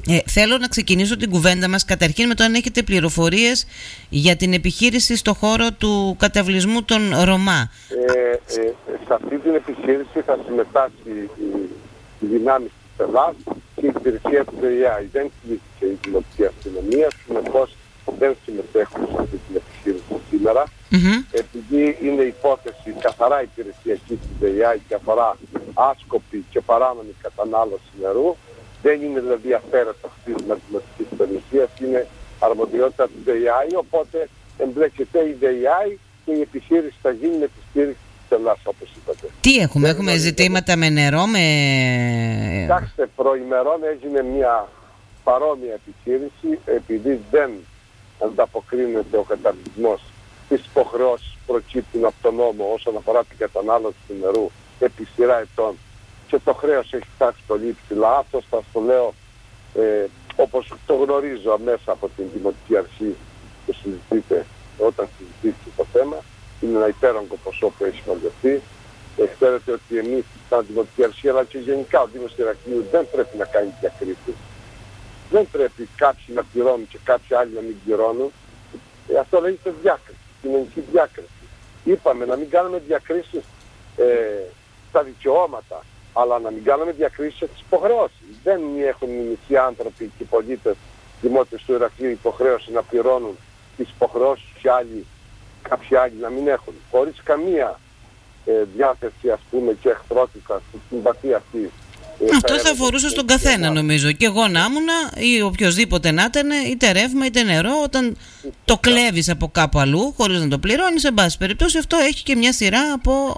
Θέλω να ξεκινήσω την κουβέντα μας καταρχήν με το αν έχετε πληροφορίες για την επιχείρηση στο χώρο του καταβλισμού των Ρωμά. Σε αυτή την επιχείρηση θα συμμετάσχει η δυνάμεις της Ελλάδας και η υπηρεσία του ΔΕΙΑ. Δεν κλείστηκε η δημοτική αστυνομία, συνεπώς δεν συμμετέχουν σε αυτή την επιχείρηση σήμερα. Επειδή είναι υπόθεση καθαρά υπηρεσιακή του ΔΕΙΑ και αφορά άσκοπη και παράνομη κατανάλωση νερού, δεν είναι δηλαδή αφαίρετα αυτή της μαθηματικής περιουσίας, είναι αρμοδιότητα του ΔΕΙΑ, οπότε εμπλέκεται η ΔΕΙΑ και η επιχείρηση θα γίνει με τη στήριξη της Ελλάδας, όπως είπατε. Τι έχουμε ζητήματα με νερό, Κοιτάξτε, προημερών έγινε μια παρόμοια επιχείρηση, επειδή δεν ανταποκρίνεται ο καταβλισμός στις υποχρεώσεις που προκύπτουν από τον νόμο όσον αφορά την κατανάλωση του νερού επί σειρά ετών και το χρέος έχει φτάσει πολύ υψηλά. Αυτό θα το λέω όπως το γνωρίζω μέσα από την Δημοτική Αρχή που συζητείτε όταν συζητείτε το θέμα. Είναι ένα υπέρογκο ποσό που έχει μαζευτεί. Ξέρετε ότι εμείς σαν Δημοτική Αρχή αλλά και γενικά ο Δήμος Ηρακλείου δεν πρέπει να κάνει διακρίσεις. Δεν πρέπει κάποιοι να πληρώνουν και κάποιοι άλλοι να μην πληρώνουν. Αυτό λέγεται διάκριση, κοινωνική διάκριση. Είπαμε να μην κάνουμε διακρίσεις στα δικαιώματα, αλλά να μην κάνουμε διακρίσεις στις υποχρεώσεις. Δεν έχουν οι μισοί άνθρωποι και οι πολίτες δημότες του Ηρακλείου υποχρέωση να πληρώνουν τις υποχρεώσεις και κάποιοι άλλοι να μην έχουν. Χωρίς καμία διάθεση, ας πούμε, και εχθρότητα στη συμπαθία αυτή. Αυτό θα αφορούσε στον καθένα, νομίζω. Και εγώ να ήμουν ή οποιοδήποτε να ήταν, είτε ρεύμα είτε νερό, όταν το κλέβεις από κάπου αλλού, χωρίς να το πληρώνεις, εν πάση περιπτώσει, αυτό έχει και μια σειρά από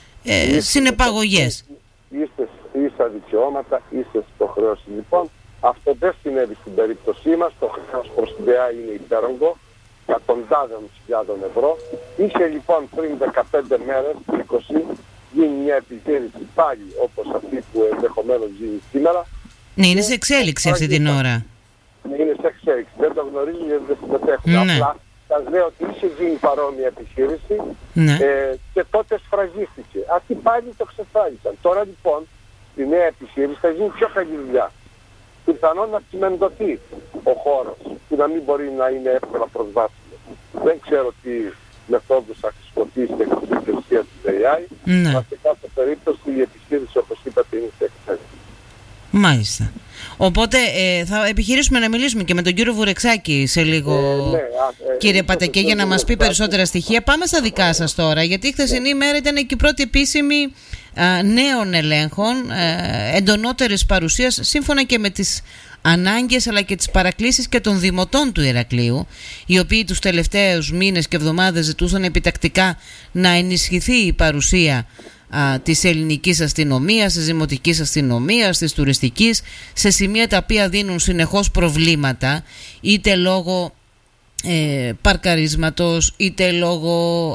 συνεπαγωγές. Είστε ίσα δικαιώματα, ίσες υποχρεώσεις. Λοιπόν, αυτό δεν συνέβη στην περίπτωσή μας. Το χρέος προς την ΔΕΙΑ είναι υπέρογκο, εκατοντάδων χιλιάδων ευρώ. Είχε λοιπόν πριν 15 μέρες, 20, γίνει μια επιχείρηση πάλι όπως αυτή που ενδεχομένως γίνει σήμερα. Ναι, είναι σε εξέλιξη αυτή την ώρα. Είναι σε εξέλιξη. Δεν το γνωρίζω γιατί δεν συμμετέχουν. Ναι. Απλά σας λέω ότι είχε γίνει παρόμοια επιχείρηση, ναι, και τότε σφραγίστηκε. Αυτοί πάλι το ξεσφράγισαν. Τώρα λοιπόν η νέα επιχείρηση θα γίνει πιο καλή δουλειά. Πιθανόν να τσιμεντωθεί ο χώρος που να μην μπορεί να είναι εύκολα προσβάσιμο. Δεν ξέρω τι μεθόδους θα χρησιμοποιήσει η υπηρεσία του ΔΕΙΑ. Ναι. Αλλά σε κάθε περίπτωση η επιχείρηση, όπως είπατε, είναι σε εξέλιξη. Μάλιστα. Οπότε θα επιχειρήσουμε να μιλήσουμε και με τον κύριο Βουρεξάκη σε λίγο, κύριε Πατεκέ, για να μας πει περισσότερα στοιχεία. Πάμε στα δικά σας τώρα, γιατί η χθεσινή ημέρα ήταν και η πρώτη επίσημη νέων ελέγχων, εντονότερης παρουσίας, σύμφωνα και με τις ανάγκες αλλά και τις παρακλήσεις και των δημοτών του Ηρακλείου, οι οποίοι τους τελευταίους μήνες και εβδομάδες ζητούσαν επιτακτικά να ενισχυθεί η παρουσία της ελληνικής αστυνομίας, της δημοτικής αστυνομίας, της τουριστικής, σε σημεία τα οποία δίνουν συνεχώς προβλήματα, είτε λόγω παρκαρίσματος, είτε λόγω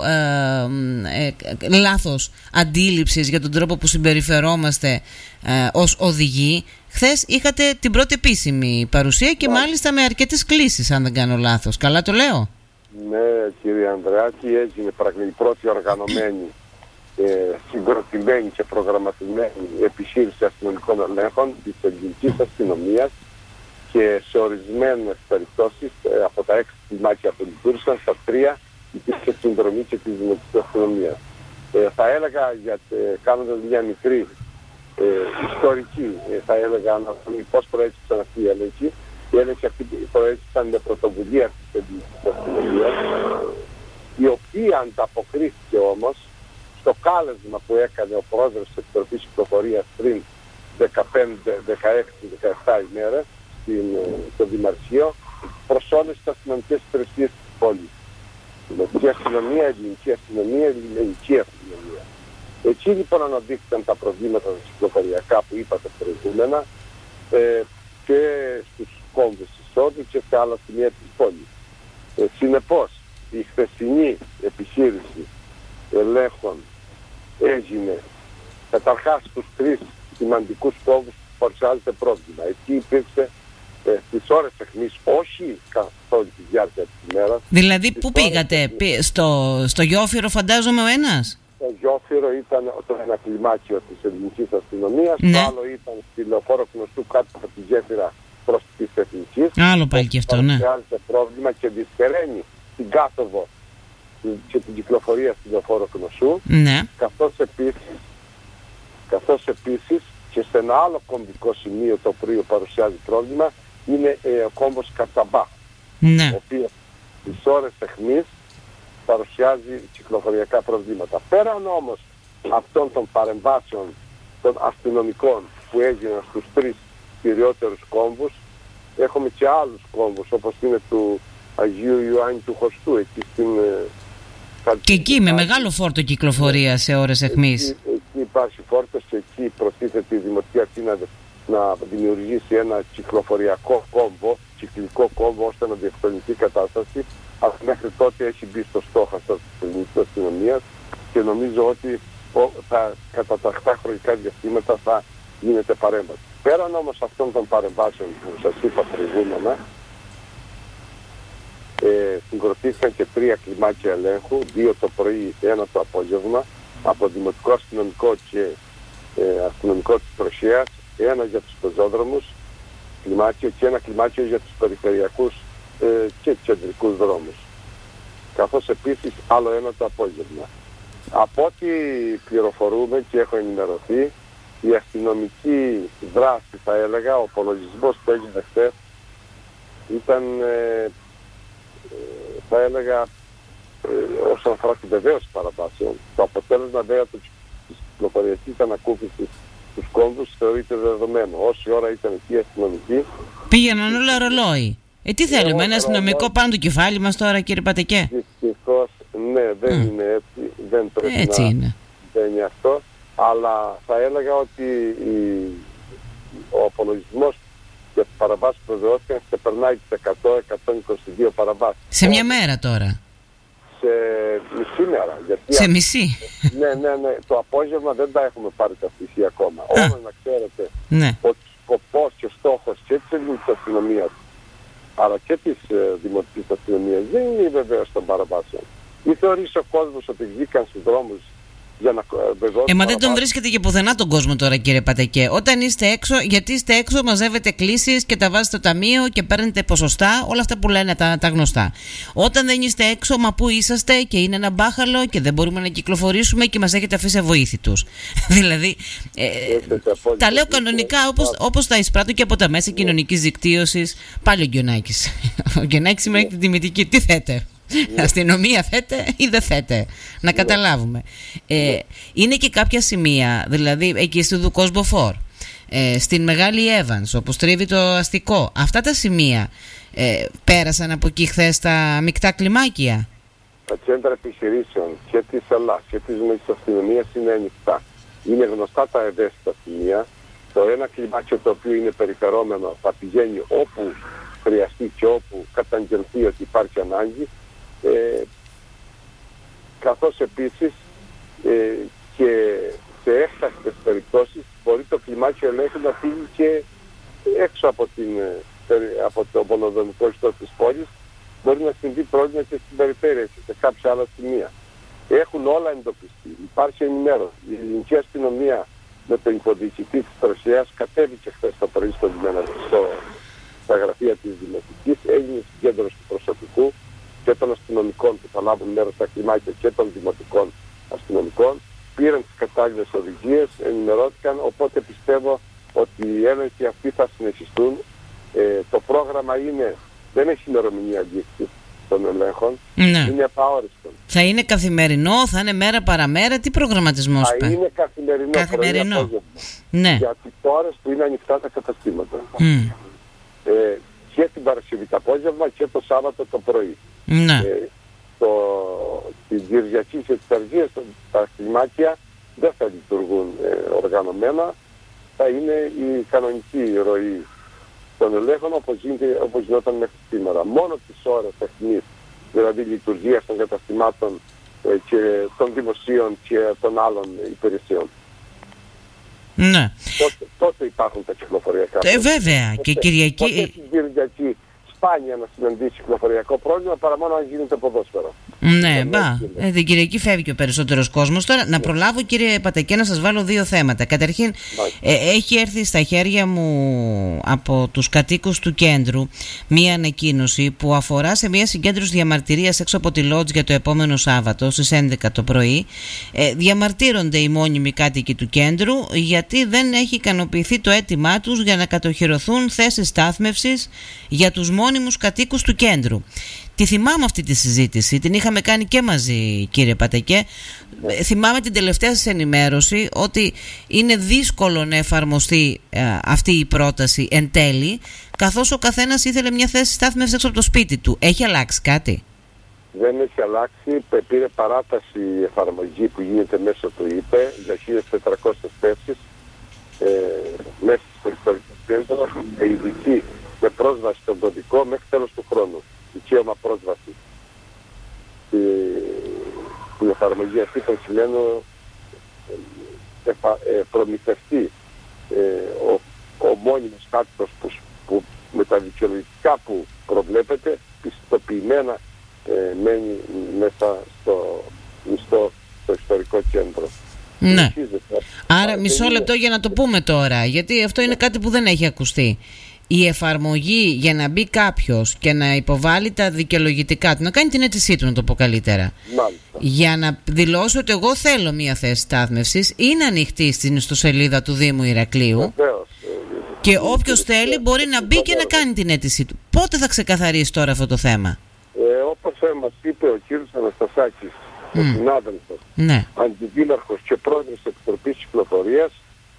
λάθος αντίληψης για τον τρόπο που συμπεριφερόμαστε ως οδηγοί. Χθες είχατε την πρώτη επίσημη παρουσία και μάλιστα με αρκετές κλήσεις, αν δεν κάνω λάθος. Καλά το λέω? Ναι, κύριε Ανδρεάκη, έγινε η πρώτη οργανωμένη, συγκροτημένη και προγραμματισμένη επιχείρηση αστυνομικών ελέγχων της ελληνικής αστυνομίας και σε ορισμένες περιπτώσεις από τα 6 κλιμάκια που λειτουργήσαν, στα 3 υπήρχε συνδρομή και της δημοτικής αστυνομίας. Θα έλεγα, κάνοντας μια μικρή ιστορική, θα έλεγα, πώς προέκυψαν αυτοί οι έλεγχοι. Οι έλεγχοι αυτοί προέκυψαν με πρωτοβουλία της ελληνικής αστυνομίας, η οποία ανταποκρίθηκε όμως στο κάλεσμα που έκανε ο πρόεδρος της Επιτροπής Κυκλοφορίας πριν 15, 16, 17 ημέρες στο Δημαρχείο προς όλες τις αστυνομικές υπηρεσίες της πόλης. Η δημοτική αστυνομία, η ελληνική αστυνομία, η ελληνική αστυνομία. Εκεί λοιπόν αναδείχθηκαν τα προβλήματα τα κυκλοφοριακά που είπατε προηγούμενα και στους κόμβους εισόδου και σε άλλα σημεία της πόλης. Συνεπώς, η χθεσινή επιχείρηση ελέγχων έγινε καταρχάς στους 3 σημαντικούς κόμβους που παρουσιάζεται πρόβλημα. Εκεί υπήρξε στις ώρες εχμής, όχι καθ' όλη τη διάρκεια της ημέρας. Δηλαδή πού πήγατε, στο Γιόφυρο φαντάζομαι ο ένας? Το Γιόφυρο ήταν το ένα κλιμάκιο της ελληνικής αστυνομίας, ναι. Το άλλο ήταν στη Λεωφόρο Γνωστού κάτω από τη γέφυρα, το προς τις Εθνικής. Άλλο πάλι και αυτό, ναι. Παρουσιάζεται πρόβλημα και δυσχεραίνει την κάθοδο και την κυκλοφορία στην λεωφόρο Κνωσού. Ναι. Καθώς επίσης και σε ένα άλλο κομβικό σημείο το οποίο παρουσιάζει πρόβλημα είναι ο κόμβος Κατσαμπά, ναι. ο οποίος τις ώρες αιχμής παρουσιάζει κυκλοφοριακά προβλήματα. Πέραν όμως αυτών των παρεμβάσεων των αστυνομικών που έγιναν στους 3 κυριότερους κόμβους, έχουμε και άλλους κόμβους όπως είναι του Αγίου Ιωάννη του Χωστού, εκεί στην... Και εκεί με μεγάλο φόρτο κυκλοφορία σε ώρες αιχμής. Εκεί υπάρχει φόρτος και εκεί προτίθεται η Δημοτική Αρχή να δημιουργήσει ένα κυκλοφοριακό κόμβο, κυκλικό κόμβο, ώστε να διευκολυνθεί η κατάσταση. Αλλά μέχρι τότε έχει μπει στο στόχαστρο της ελληνικής αστυνομίας και νομίζω ότι κατά τα 8 χρονικά διαστήματα θα γίνεται παρέμβαση. Πέραν όμως αυτών των παρεμβάσεων που σας είπα προηγούμενα, συγκροτήθηκαν και 3 κλιμάκια ελέγχου, 2 το πρωί, 1 το απόγευμα, από δημοτικό αστυνομικό και αστυνομικό της Προσίας, 1 για τους πεζόδρομους κλιμάκιο και 1 κλιμάκιο για τους περιφερειακούς και κεντρικούς δρόμους. Καθώς επίσης άλλο 1 το απόγευμα. Από ό,τι πληροφορούμε και έχω ενημερωθεί, η αστυνομική δράση, θα έλεγα, ο απολογισμός που έγινε χθες ήταν, θα έλεγα, όσον αφορά την βεβαίωση παραβάσεων. Το αποτέλεσμα βέβαια της κυκλοφοριακής ανακούφισης στους κόμβους θεωρείται δεδομένο. Όση ώρα ήταν εκεί οι αστυνομικοί, πήγαιναν όλα ρολόι. Τι θέλουμε, ένα αστυνομικό πάνω το κεφάλι μας τώρα, κύριε Πατεκέ? Δυστυχώς, ναι, δεν είναι έτσι, δεν πρέπει έτσι να είναι. δεν είναι αυτό, αλλά θα έλεγα ότι ο απολογισμός για τις παραβάσεις που βεβαιώθηκαν ξεπερνάει τις 100-122 παραβάσεις. Σε μια μέρα τώρα? Σε μισή μέρα. Γιατί σε μισή? Ναι. Το απόγευμα δεν τα έχουμε πάρει τα στοιχεία ακόμα. Όμως να ξέρετε ότι σκοπός και στόχος και της ελληνικής αστυνομίας αλλά και της δημοτικής αστυνομίας δεν είναι η βεβαίωση των παραβάσεων. Ή θεωρείς ο κόσμος ότι βγήκαν στους δρόμους για να βεβαιώσουν? Μα δεν τον βρίσκεται και πουθενά τον κόσμο τώρα, κύριε Πατεκέ. Όταν είστε έξω, γιατί είστε έξω, μαζεύετε κλήσεις και τα βάζετε στο ταμείο και παίρνετε ποσοστά, όλα αυτά που λένε τα γνωστά. Όταν δεν είστε έξω, μα πού είσαστε και είναι ένα μπάχαλο και δεν μπορούμε να κυκλοφορήσουμε και μας έχετε αφήσει αβοήθητους. Δηλαδή, τα λέω κανονικά όπως τα εισπράττω και από τα μέσα κοινωνικής δικτύωσης. Πάλι ο Γκιονάκης. Ο Γκιονάκης σήμερα έχει την τιμητική. Τι θέτε? Αστυνομία θέτε ή δεν θέτε? Να καταλάβουμε. Είναι και κάποια σημεία, δηλαδή εκεί στο Δουκός-Μποφόρ, στην Μεγάλη Εύανς, όπου στρίβει το αστικό, αυτά τα σημεία πέρασαν από εκεί χθες τα μεικτά κλιμάκια? Τα κέντρα επιχειρήσεων και της Ελλάς και της αστυνομίας είναι ανοιχτά. Είναι γνωστά τα ευαίσθητα σημεία. Το ένα κλιμάκιο το οποίο είναι περιφερόμενο θα πηγαίνει όπου χρειαστεί και όπου καταγγελθεί ότι υπάρχει ανάγκη. Καθώς επίσης και σε έκτακτες περιπτώσεις μπορεί το κλιμάκιο ελέγχου να φύγει και έξω από το μονοδομικό ιστό της πόλης. Μπορεί να συμβεί πρόβλημα και στην περιφέρεια και σε κάποια άλλα σημεία. Έχουν όλα εντοπιστεί. Υπάρχει ενημέρωση. Η ελληνική αστυνομία με τον υποδιοικητή της Τροσιάς κατέβηκε χθες το πρωί στα γραφεία της Δημοτικής, έγινε συγκέντρωση του προσωπικού και των αστυνομικών που θα λάβουν μέρος στα κλιμάκια και των δημοτικών αστυνομικών, πήραν τις κατάλληλες οδηγίες, ενημερώθηκαν, οπότε πιστεύω ότι οι έλεγχοι αυτοί θα συνεχιστούν. Το πρόγραμμα δεν έχει ημερομηνία λήξη των ελέγχων, είναι επαόριστο. Θα είναι καθημερινό, θα είναι μέρα παραμέρα, τι προγραμματισμός θα είναι καθημερινό. Ναι. Για τις ώρες που είναι ανοιχτά τα καταστήματα. Και την Παρασκευή το απόγευμα και το Σάββατο το πρωί. Ναι. Την Κυριακή και τις Αργίες τα κλιμάκια δεν θα λειτουργούν οργανωμένα, θα είναι η κανονική ροή των ελέγχων όπως γινόταν μέχρι σήμερα. Μόνο τις ώρες αιχμής, δηλαδή λειτουργίας των καταστημάτων και των δημοσίων και των άλλων υπηρεσιών. Ναι. Τότε υπάρχουν τα κυκλοφοριακά. Βέβαια. Και Κυριακή. Τότε την Κυριακή σπάνια να συναντήσει κυκλοφοριακό πρόβλημα παρά μόνο αν γίνεται ποδόσφαιρο. Ναι, την Κυριακή φεύγει ο περισσότερος κόσμος. Τώρα, να προλάβω, κύριε Πατακέ, να σας βάλω δύο θέματα. Καταρχήν, έχει έρθει στα χέρια μου από τους κατοίκους του κέντρου μία ανακοίνωση που αφορά σε μία συγκέντρωση διαμαρτυρίας έξω από τη Λότζ για το επόμενο Σάββατο στις 11 το πρωί. Διαμαρτύρονται οι μόνιμοι κάτοικοι του κέντρου γιατί δεν έχει ικανοποιηθεί το αίτημά τους για να κατοχυρωθούν θέσεις στάθμευσης για τους μόνιμους κατοίκους του κέντρου. Τη θυμάμαι αυτή τη συζήτηση, την είχαμε κάνει και μαζί, κύριε Πατακέ. Θυμάμαι την τελευταία σας ενημέρωση ότι είναι δύσκολο να εφαρμοστεί αυτή η πρόταση εν τέλει, καθώς ο καθένας ήθελε μια θέση στάθμευσης έξω από το σπίτι του. Έχει αλλάξει κάτι? Δεν έχει αλλάξει. Πήρε παράταση η εφαρμογή που γίνεται μέσω του ΙΠΕ για 1.400 θέσεις μέσα στο ιστορικό κέντρο, ειδική με πρόσβαση στον κωδικό μέχρι τέλος του χρόνου. Δικαίωμα πρόσβαση. Την εφαρμογή αυτή των σημαίνω προμηθευτεί ο μόνιμος κάτοικος που με τα δικαιολογικά που προβλέπεται πιστοποιημένα μένει μέσα στο ιστορικό κέντρο. Ναι. Άρα μισό λεπτό για να το πούμε τώρα, γιατί αυτό είναι κάτι που δεν έχει ακουστεί. Η εφαρμογή για να μπει κάποιος και να υποβάλει τα δικαιολογητικά του, να κάνει την αίτησή του, να το πω καλύτερα, για να δηλώσει ότι εγώ θέλω μία θέση στάθμευσης, είναι ανοιχτή στην ιστοσελίδα του Δήμου Ηρακλείου. Και όποιος θέλει μπορεί να μπει και να κάνει την αίτησή του. Πότε θα ξεκαθαρίσει τώρα αυτό το θέμα? Όπως μας είπε ο κύριος Αναστασάκης, ο συνάδελφος, αντιδήμαρχος και πρόεδρος της Επιτροπής Κυκλοφορίας,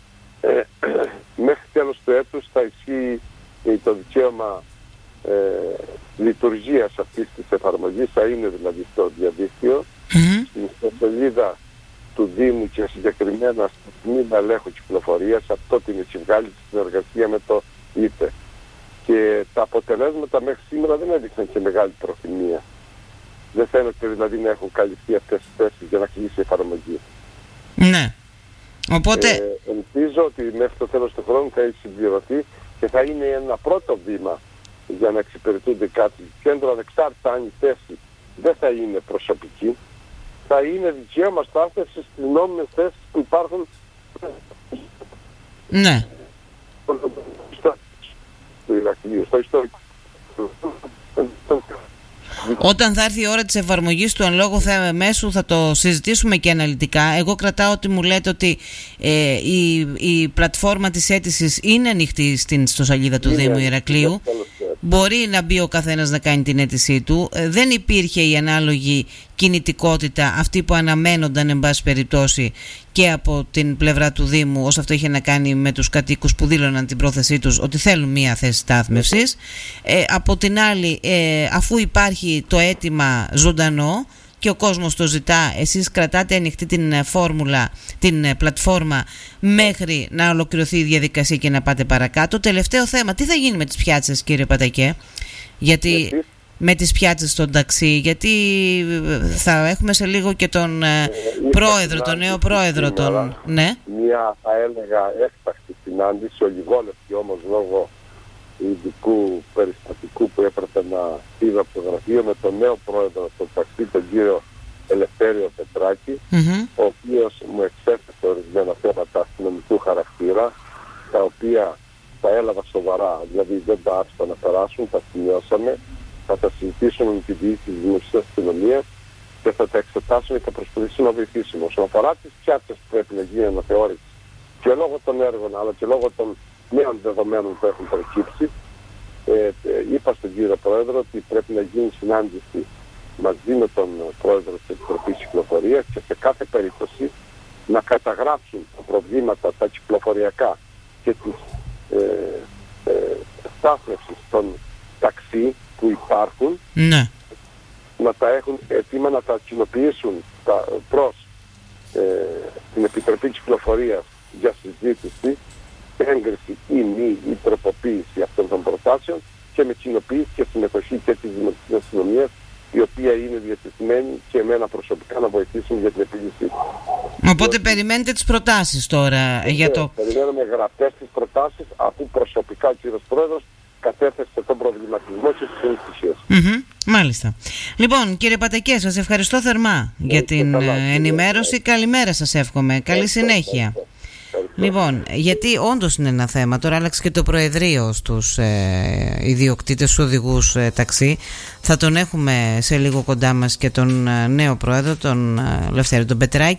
μέχρι τέλος του έτους θα ισχύει το δικαίωμα λειτουργίας αυτής της εφαρμογής, θα είναι δηλαδή στο διαδίκτυο, στην ιστοσελίδα του Δήμου και συγκεκριμένα στο τμήμα ελέγχου κυκλοφορίας. Αυτό την έχει βγάλει στη συνεργασία με το ΙΠΕ. Και τα αποτελέσματα μέχρι σήμερα δεν έδειξαν και μεγάλη προθυμία. Δεν φαίνεται δηλαδή να έχουν καλυφθεί αυτές τις θέσεις για να κλείσει η εφαρμογή. Ναι. Οπότε... ελπίζω ότι μέχρι το τέλος του χρόνου θα έχει συμπληρωθεί και θα είναι ένα πρώτο βήμα για να εξυπηρετούνται κάτι. Κέντρο ανεξάρτητα αν η θέση δεν θα είναι προσωπική, θα είναι δικαίωμα στάθμευσης στις νόμιμες θέσεις που υπάρχουν. Ναι. Στο ιστορικό. Όταν θα έρθει η ώρα της εφαρμογής του εν λόγω μέσου θα το συζητήσουμε και αναλυτικά. Εγώ κρατάω ότι μου λέτε ότι η πλατφόρμα της αίτησης είναι ανοιχτή στην ιστοσελίδα του Δήμου Ηρακλείου. Μπορεί να μπει ο καθένας να κάνει την αίτησή του. Δεν υπήρχε η ανάλογη κινητικότητα, αυτή που αναμένονταν εν πάση περιπτώσει και από την πλευρά του Δήμου, όσο αυτό είχε να κάνει με τους κατοίκους που δήλωναν την πρόθεσή τους ότι θέλουν μία θέση στάθμευσης. Από την άλλη, αφού υπάρχει το αίτημα ζωντανό και ο κόσμος το ζητά, εσείς κρατάτε ανοιχτή την φόρμουλα, την πλατφόρμα μέχρι να ολοκληρωθεί η διαδικασία και να πάτε παρακάτω. Τελευταίο θέμα, τι θα γίνει με τις πιάτσες, κύριε Πατακέ? Γιατί με τις πιάτσες στον ταξί, γιατί θα έχουμε σε λίγο και τον πρόεδρο, τον νέο πρόεδρο των... Ναι. Μια, θα έλεγα, έκτακτη συνάντηση, ολιγόλεπτη όμως λόγω ειδικού περιστατικού που έπρεπε να φύγει από το γραφείο, με τον νέο πρόεδρο του ταξί, τον κύριο Ελευθέριο Πετράκη, ο οποίος μου εξέφερε ορισμένα θέματα αστυνομικού χαρακτήρα, τα οποία τα έλαβα σοβαρά, δηλαδή δεν τα άφησα να περάσουν, τα σημειώσαμε, θα τα συζητήσουμε με την διοίκηση της Δημοσίας Αστυνομίας και θα τα εξετάσουμε και θα προσπαθήσουμε να βοηθήσουμε. Όσον αφορά τις πιάτσες που πρέπει να γίνει αναθεώρηση και λόγω των έργων αλλά και λόγω των νέων δεδομένων που έχουν προκύψει, είπα στον κύριο Πρόεδρο ότι πρέπει να γίνει συνάντηση μαζί με τον Πρόεδρο της Επιτροπής Κυκλοφορίας και σε κάθε περίπτωση να καταγράψουν τα προβλήματα, τα κυκλοφοριακά και τις στάθμευσεις των ταξί που υπάρχουν, να τα έχουν έτοιμα, να τα κοινοποιήσουν προς την Επιτροπή Κυκλοφορίας για συζήτηση, έγκριση ή μη ή τροποποίηση αυτών των προτάσεων και με κοινοποίηση και συμμετοχή και της Δημοτικής Αστυνομίας, η οποία είναι διατεθειμένη και εμένα προσωπικά να βοηθήσουν για την επίλυση. Οπότε περιμένετε τις προτάσεις τώρα για το... Περιμένουμε γραπτές τις προτάσεις, αφού προσωπικά ο κύριος Πρόεδρος κατέθεσε τον προβληματισμό και τις ενισχύσεις. Μάλιστα. Λοιπόν, κύριε Πατακέ, σας ευχαριστώ θερμά για την ενημέρωση. Καλημέρα σας εύχομαι. Καλή συνέχεια. Λοιπόν, γιατί όντως είναι ένα θέμα. Τώρα άλλαξε και το Προεδρείο στους ιδιοκτήτες, στους οδηγούς ταξί. Θα τον έχουμε σε λίγο κοντά μας και τον νέο πρόεδρο, τον Λευτέρη τον Πετράκη.